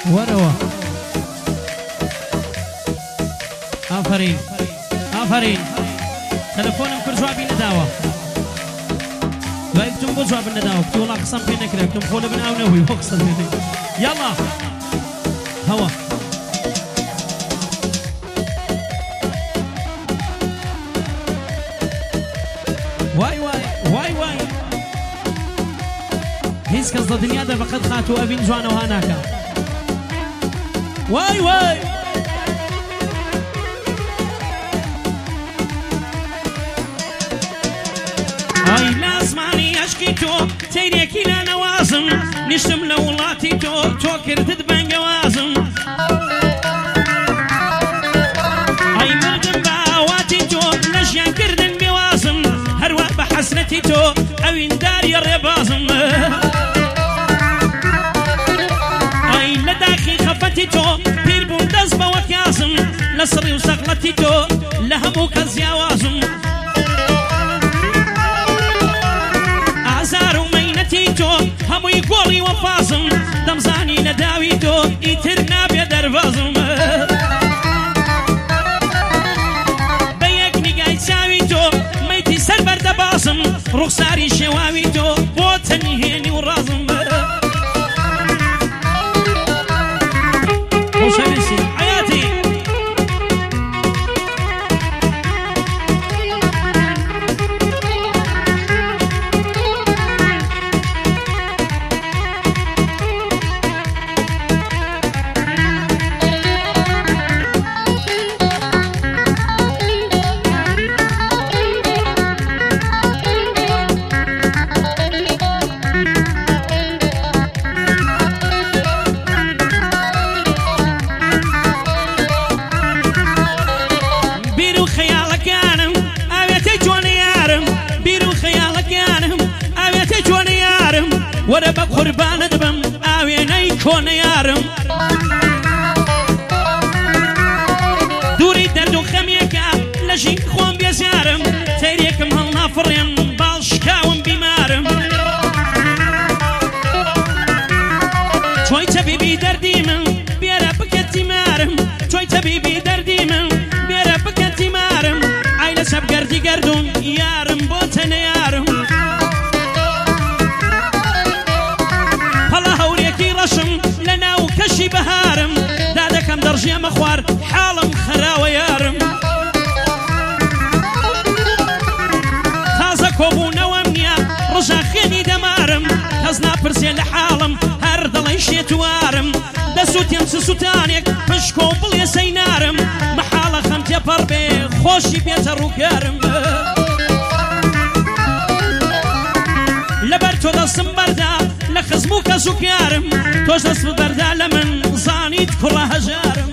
وروا آفرین آفرین تلفونم کرد جوابی نداوە دوای کتم بۆ جواب نەداوە کتی وڵا قسەم پێ نەکرا کتم خۆ لە بن ئاو نەبووی بۆ قسە پێ یاڵا هەوە وای وای وای وای هیچ کەس لە دنیادا بەقەد خات و ئەبین جوانەوە ناکە وای وای ئای لازمانی عشقی تۆ سەیرێکی لە نەوازم نیشتم لە وڵاتی تۆ کردت بەنگەوازم ئای مردم بە ئاواتی تۆ لە ژیانکردن بێوازم هەروە بە حەسرەتی تۆ ئەوینداری ڕێبازم ئای لە داخی خەفەتی تۆ پیر بووم دەست بەوە کاسم لە سڕی و سەقڵەتی تۆ لە هەموو کەس جیاوازم ئازار و مەینەتی تۆ هەمووی گۆڕی وەفازم دەمزانی لە داوی تۆ ئیتر نابێ دەربازم بە یەک نیگای چاوی تۆ مەیتی سەر بەردەبازم ڕوخساری شێواوی تۆ بۆ تەنیهێنی و ڕازم خۆشەویستی حەیاتی وەرە بە قوربانت بم ئاوێنەی کۆنە یارم دووری دەرد و خەمیەکە لە ژین خۆم بێزیارم تەیرێکم هەڵنافڕێم باڵشکاوم بیمارم چۆی تەبیبی دەردی من بێرە بکە تیمارم چۆی تەبیبی دەردی من بێرە بکە تیمارم ئای لە سەب گەردی گەردوون یارم بۆ تەنە یارم لە ناو کەشی بەهارم دادەکەم دەڕژێمە خوار حاڵم خراوە یارم تازە کۆبوونەوەم نییە ڕژاخێنی دەمارم کەس ناپرسێ لە حاڵم هەر دەڵی شێتوارم دەسووتێم سووتانێک پشکۆ بڵێ سەینارم مەحاڵە خەم تێپەڕ بێ خۆشی بێتە ڕووکارم لەبەر تۆ دەستم بەردا لە خزم و کەس و کارم تۆش دەست بەردا لە من زانیت کوڕە هەژارم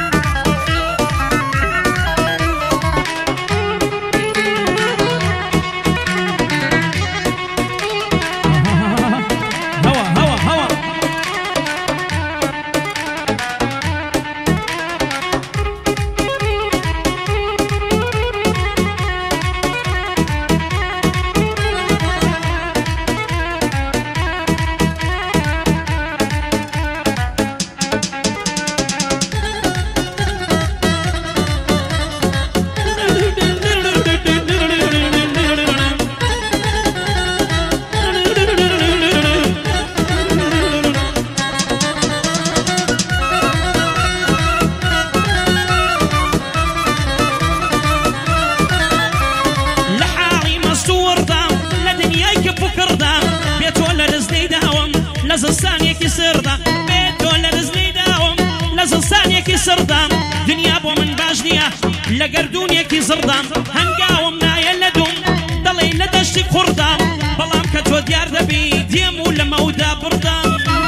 زستانێکی سردا بێتۆ لە دزنەی داوم لە زستانێکی سردام دنیا بۆ من باش نییە لە گەردونێکی زڕدام هەنگاوم نایە لە دوم دەڵێ لە دەشتی قوڕدام بەڵام کە تۆ دیار دەبی دێم و لە مەودا بڕدام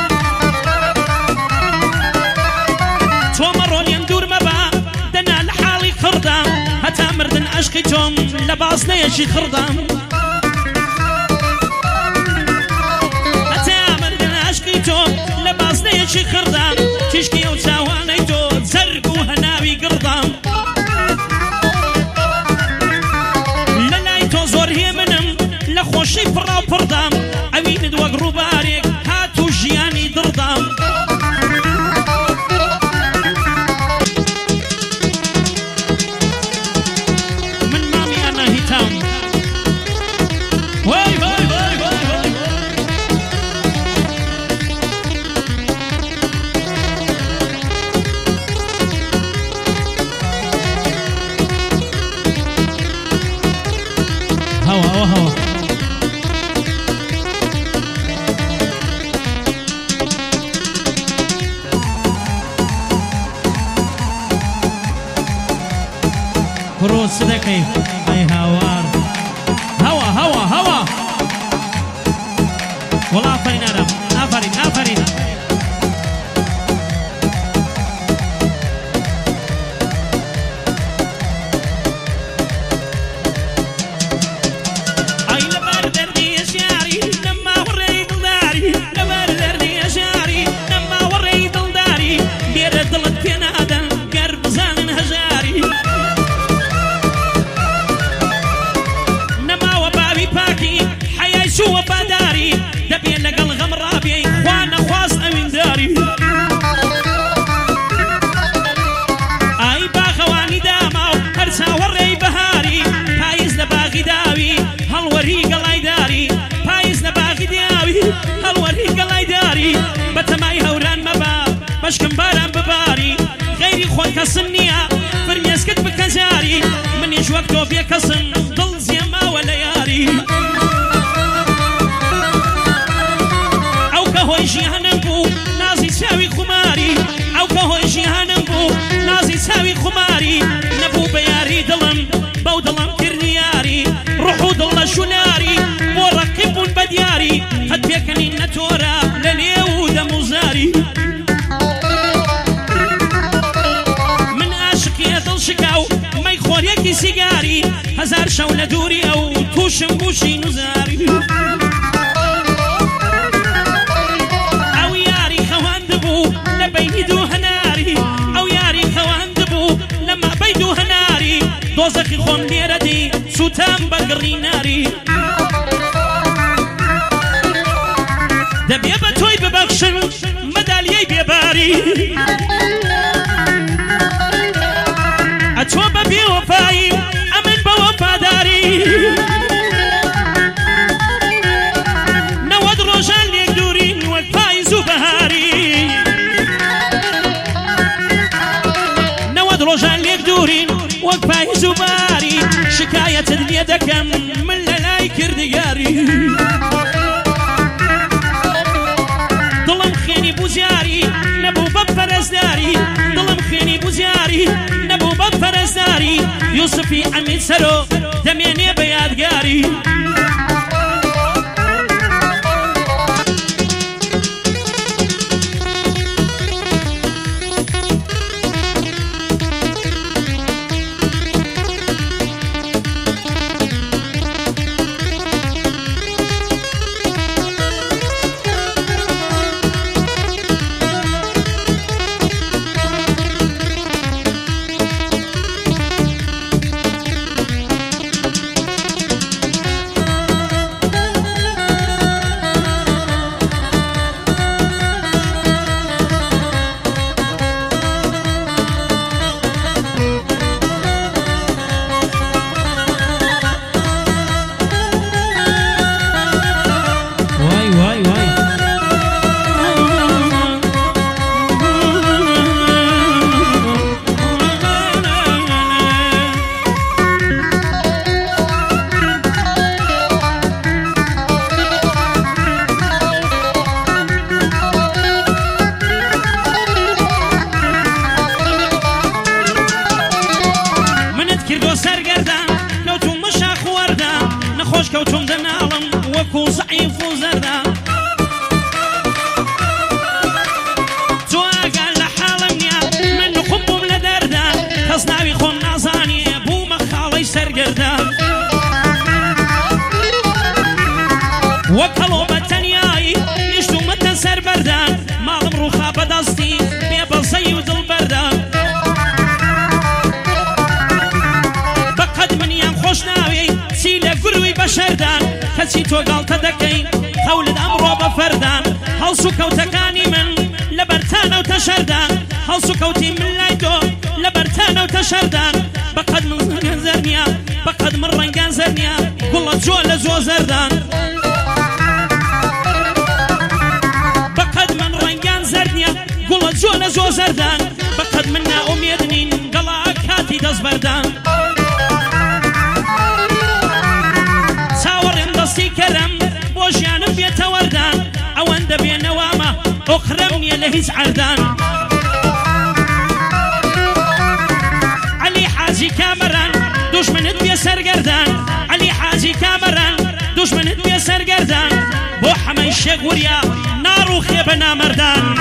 تۆ مەڕۆنیم دوور مەبا دەنا لە حاڵی قڕدام هەتا مردن عەشقی تۆم لە بازنەیەکی خڕدام لە بازنەیەکی خڕدام تیشکی ئەو چاوانەی تۆ زەرگ و هەناوی گڕدام لە لای تۆ زۆر هێ منم لە خۆشی پڕاو پڕدام ئەوینت وەک ڕووبارێک هات و ژیانی دڕدام هوا هوا كروس صدقي اي هوار هوا هوا هوا والله آفرین آرام آفرین آفرین شو بداري دبي لقل غمرابي وانا خواص امين داري اي باخواني دامو هرسا وري بهاري فايز لباغي داوي هل وري قلاي داري فايز لباغي داوي هل وري قلاي داري بتماي هوران مباب بشكم باران بباري غيري خوان كسنيا فرمي اسكت بكزاري من يشوكتو في كسن ضل زيما ولياري كهوي جهنم بو نازي ساوي خماري او كهوي جهنم بو نازي ساوي خماري نبو بياري دلم بو دلم كرنياري روحو دل شناري ورقب بدياري قد بيكني نتورا لليو دموزاري من عاشق يدل شكاو ما يخور يكي سيجاري هزار شولة دوري او توشم بوشي نزاري بيدو هناري او ياري خوان دبو لما بيدو هناري دوزخي خون ديردي سوتام بقري ناري دبي بتوي ببخشن مداليي بيباري اتوب بوفاي امن بوفاداري نود روجان يقدرين وفايز وبهاري روجان ليك دورين وقفاي زباري شكاية الدنيا دكم من لا كردياري ظلم خيني بوزياري نبو بفرز داري ظلم خيني بوزياري نبو بفرز داري يوسفي عمي سرو دميني بيادقاري كوتم دنالم وكو ضعيف وزردا تواقع لحالم يا من نخبهم لدردا تصناوي خون نازاني بو مخالي سرقردا وكلو بتنياي يشتو متن سر بردان مالم روخا بدستي بيبلصي ودل بردان بقد من يام خوشناوي سيلة قروي بشردان كسي توقال تدكين خول الأمر بفردان هلسو كوتكاني من لبرتان وتشردان هلسو كوتي من لايدو لبرتان وتشردان بقد من رنقان زرنيا بقد من رنقان زرنيا قلت جو لزو زردان بقد من رنقان زرنيا قلت جو لزو زردان بقد منا أميدنين قلاك هاتي دز بردان دبي نوامة أخرمني لهيز عردان علي حاجي كامران دوش من ادبي سرقردان علي حاجي كامران دوش من ادبي سرقردان بو حمي شغوريا نارو خيبنا مردان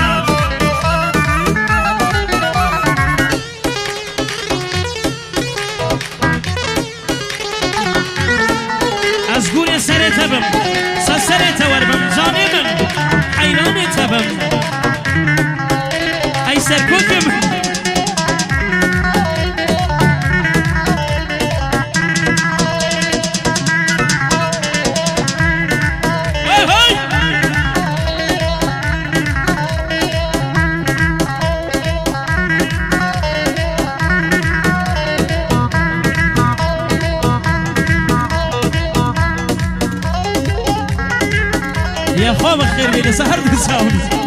أزقوري سريتا بم سريتا وربم جاني من حيراني تبم أي سركوكم يا خواب خير بيدي سهر بساوني